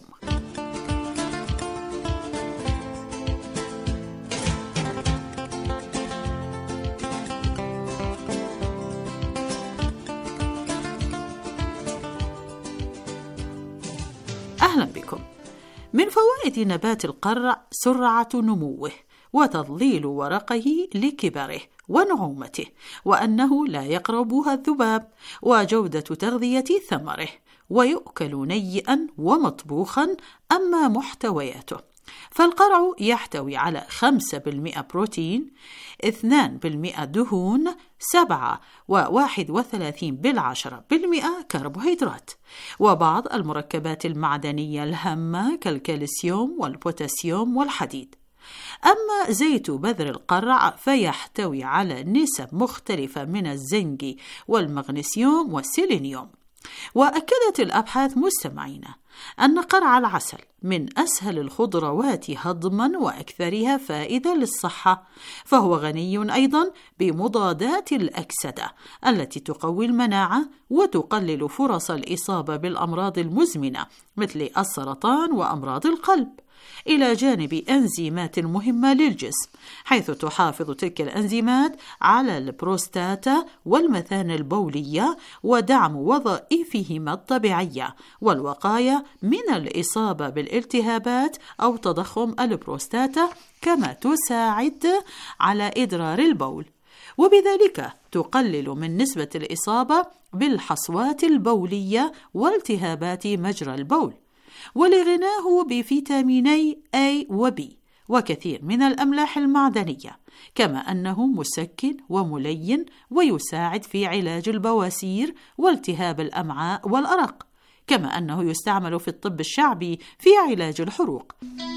أهلا بكم. من فوائد نبات القرع سرعة نموه وتظليل ورقه لكبره ونعومته، وأنه لا يقربها الذباب، وجودة تغذية ثمره، ويؤكل نيئا ومطبوخا. أما محتوياته فالقرع يحتوي على خمسة بالمئة بروتين، اثنين بالمئة دهون، سبعة وواحد وثلاثين بالعشرة بالمئة كربوهيدرات، وبعض المركبات المعدنية الهامة كالكالسيوم والبوتاسيوم والحديد. أما زيت بذر القرع فيحتوي على نسب مختلفة من الزنك والمغنيسيوم والسيلينيوم. وأكدت الأبحاث مستمعين أن قرع العسل من أسهل الخضروات هضما وأكثرها فائدة للصحة، فهو غني أيضا بمضادات الأكسدة التي تقوي المناعة وتقلل فرص الإصابة بالأمراض المزمنة مثل السرطان وأمراض القلب، إلى جانب أنزيمات مهمة للجسم، حيث تحافظ تلك الأنزيمات على البروستاتا والمثانة البولية ودعم وظائفهما الطبيعية والوقاية من الإصابة بالالتهابات أو تضخم البروستاتا، كما تساعد على إدرار البول، وبذلك تقلل من نسبة الإصابة بالحصوات البولية والتهابات مجرى البول. ولغناه بفيتاميني A و B وكثير من الأملاح المعدنية، كما أنه مسكن وملين ويساعد في علاج البواسير والتهاب الأمعاء والأرق، كما أنه يستعمل في الطب الشعبي في علاج الحروق.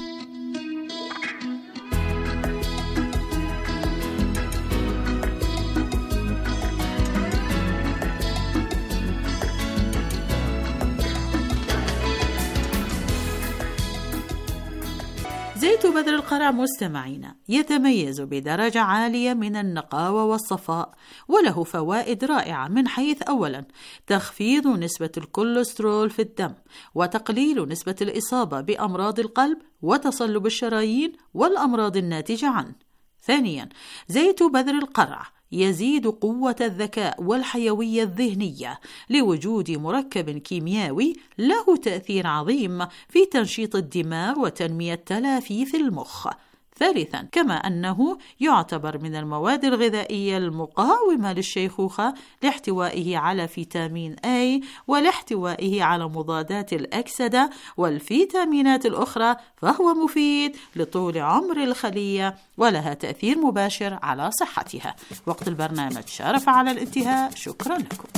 زيت بذر القرع مستمعين يتميز بدرجة عالية من النقاوة والصفاء، وله فوائد رائعة من حيث أولا تخفيض نسبة الكوليسترول في الدم، وتقليل نسبة الإصابة بأمراض القلب وتصلب الشرايين والأمراض الناتجة عنه. ثانيا زيت بذر القرع يزيد قوة الذكاء والحيوية الذهنية لوجود مركب كيميائي له تأثير عظيم في تنشيط الدماغ وتنمية تلافيف المخ. ثالثا كما أنه يعتبر من المواد الغذائية المقاومة للشيخوخة لاحتوائه على فيتامين A ولاحتوائه على مضادات الأكسدة والفيتامينات الأخرى، فهو مفيد لطول عمر الخلية ولها تأثير مباشر على صحتها. وقت البرنامج شارف على الانتهاء، شكرا لكم.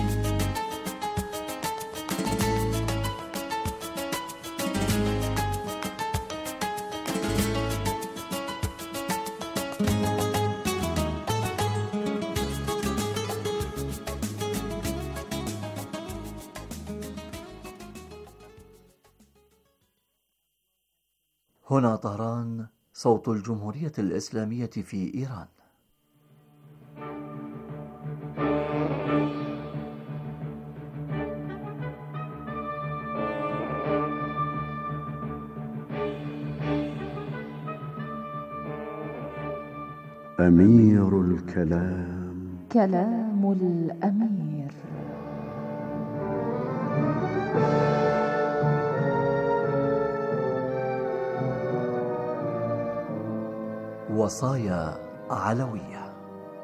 هنا طهران، صوت الجمهورية الإسلامية في إيران. أمير الكلام، كلام الأمير. وصايا علوية.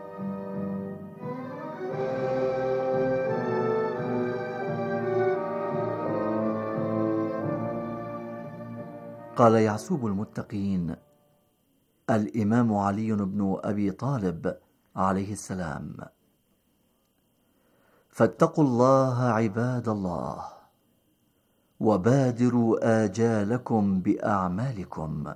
قال يعسوب المتقين الإمام علي بن أبي طالب عليه السلام: فاتقوا الله عباد الله، وبادروا آجالكم بأعمالكم،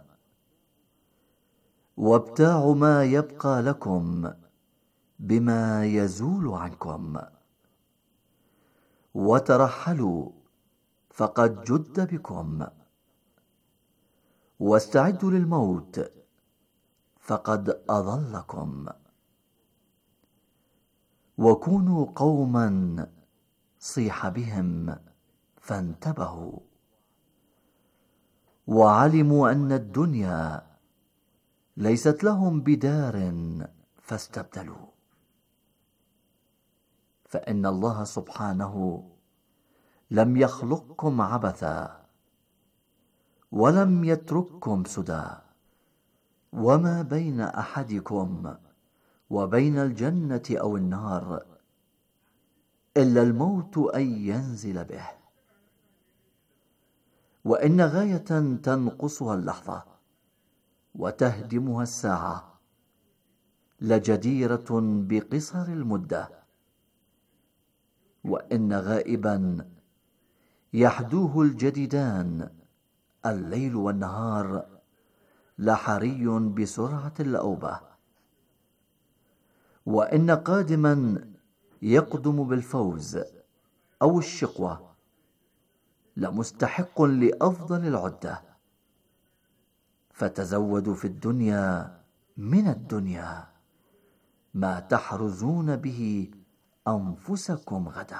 وابتاعوا ما يبقى لكم بما يزول عنكم، وترحلوا فقد جد بكم، واستعدوا للموت فقد أضلكم، وكونوا قوما صيح بهم فانتبهوا، وعلموا أن الدنيا ليست لهم بدار فاستبدلوا، فإن الله سبحانه لم يخلقكم عبثا، ولم يترككم سدى، وما بين أحدكم وبين الجنة أو النار إلا الموت أن ينزل به، وإن غاية تنقصها اللحظة وتهدمها الساعة لجديرة بقصر المدة، وإن غائبا يحدوه الجديدان الليل والنهار لحري بسرعة الأوبة، وإن قادما يقدم بالفوز أو الشقوة لمستحق لأفضل العدة، فتزودوا في الدنيا من الدنيا ما تحرزون به أنفسكم غدا.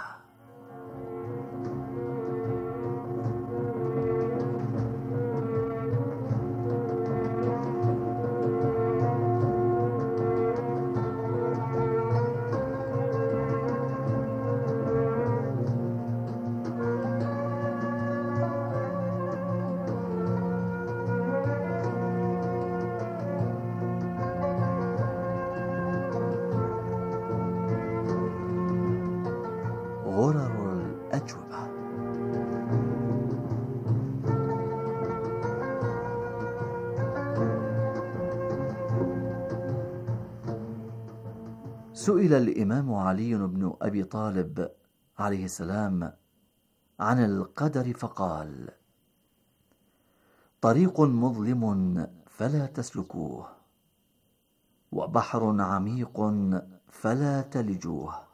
غرر الأجوبة. سئل الإمام علي بن أبي طالب عليه السلام عن القدر فقال: طريق مظلم فلا تسلكوه، وبحر عميق فلا تلجوه،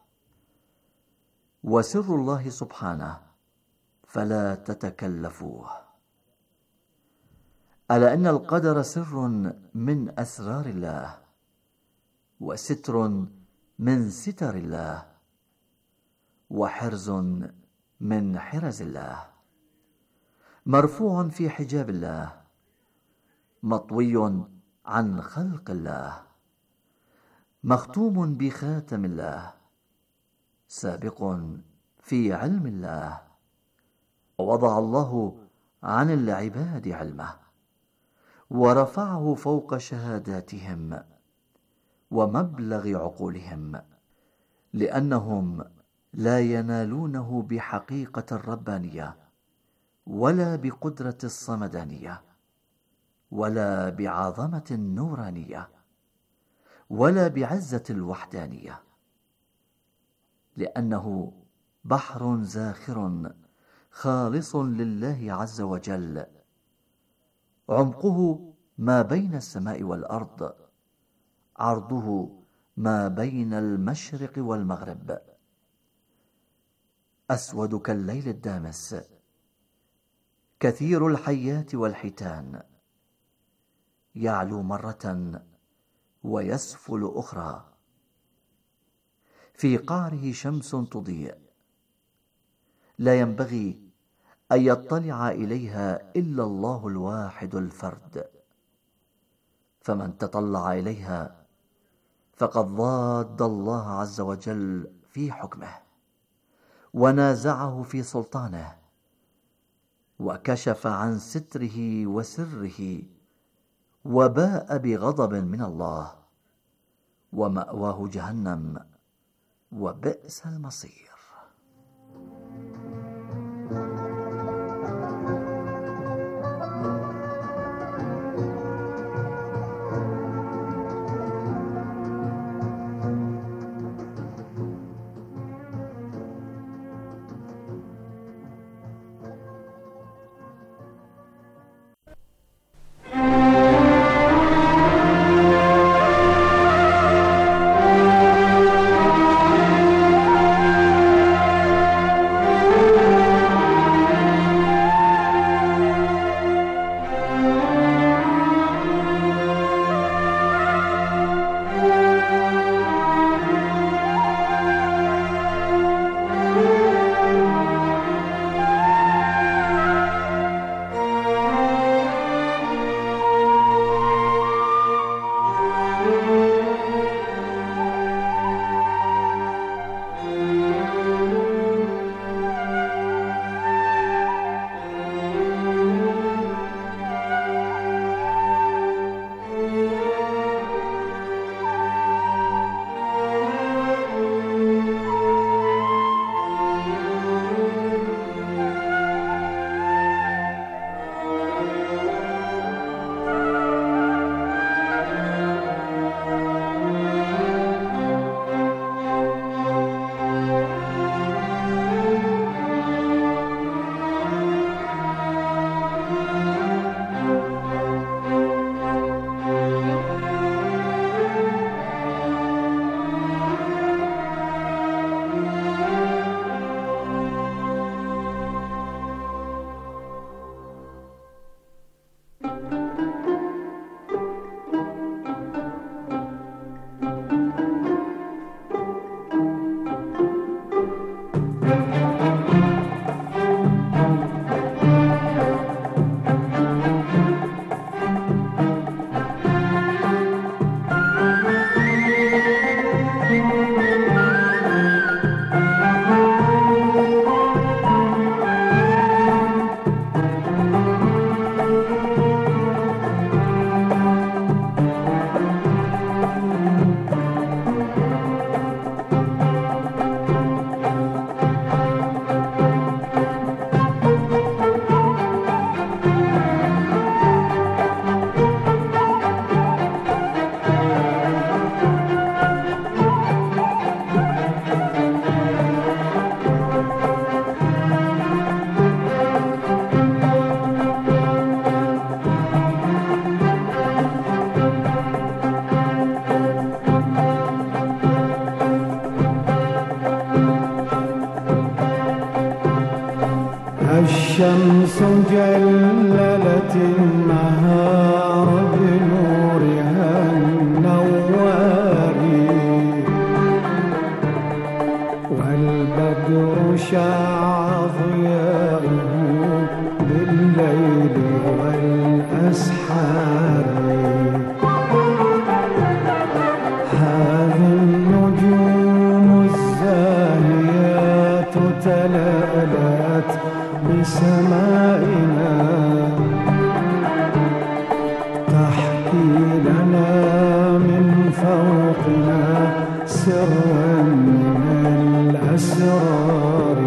وسر الله سبحانه فلا تتكلفوه. ألا إن القدر سر من أسرار الله، وستر من ستر الله، وحرز من حرز الله، مرفوع في حجاب الله، مطوي عن خلق الله، مختوم بخاتم الله، سابق في علم الله، ووضع الله عن العباد علمه، ورفعه فوق شهاداتهم ومبلغ عقولهم، لأنهم لا ينالونه بحقيقة الربانية، ولا بقدرة الصمدانية، ولا بعظمة النورانية، ولا بعزة الوحدانية، لأنه بحر زاخر خالص لله عز وجل، عمقه ما بين السماء والأرض، عرضه ما بين المشرق والمغرب، أسود كالليل الدامس، كثير الحيات والحيتان، يعلو مرة ويسفل أخرى، في قعره شمس تضيء، لا ينبغي أن يطلع إليها إلا الله الواحد الفرد، فمن تطلع إليها فقد ضاد الله عز وجل في حكمه، ونازعه في سلطانه، وكشف عن ستره وسره، وباء بغضب من الله، ومأواه جهنم، وبئس المصير. النهار بنورها النواري والبدر شع ضياءه بالليل والأسحار هذه النجوم الزاهيات تلالت بسمائنا تحكي لنا من فوقنا سرا من الأسرار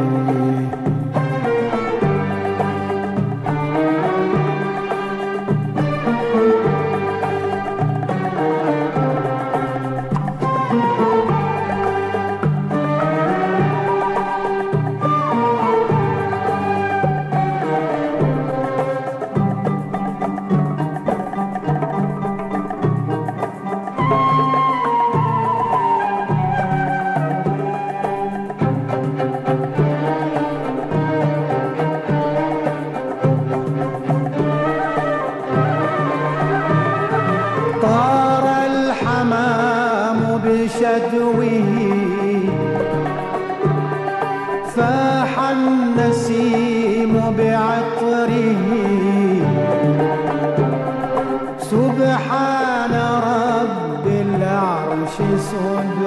بشدوه فاح النسيم بعطره سبحان رب العرش صدق